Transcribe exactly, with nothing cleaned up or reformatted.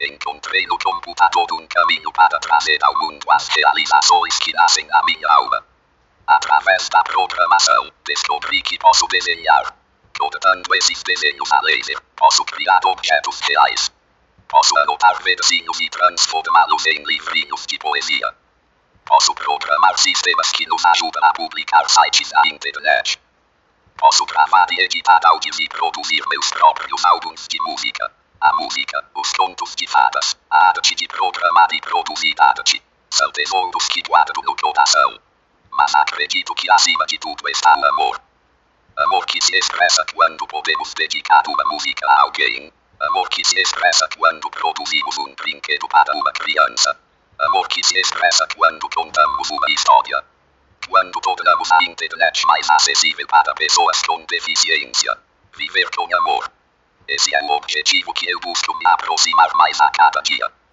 Encontrei no computador um caminho para trazer ao mundo as realizações que nascem na minha alma. Através da programação, descobri que posso desenhar. Cortando esses desenhos a laser, posso criar objetos reais. Posso anotar versinhos e transformá-los em livrinhos de poesia. Posso programar sistemas que nos ajudam a publicar sites na internet. Posso gravar e editar áudios e produzir meus próprios álbuns de música. A música, os contos de fadas, a arte de programar e produzir arte, são tesouros que guardo no coração. Mas acredito que acima de tudo está o amor. Amor que se expressa quando podemos dedicar uma música a alguém. Amor que se expressa quando produzimos um brinquedo para uma criança. Amor que se expressa quando contamos uma história. Quando tornamos a internet mais acessível para pessoas com deficiência. Viver com amor. Esse é o objetivo que eu busco me aproximar mais a cada dia.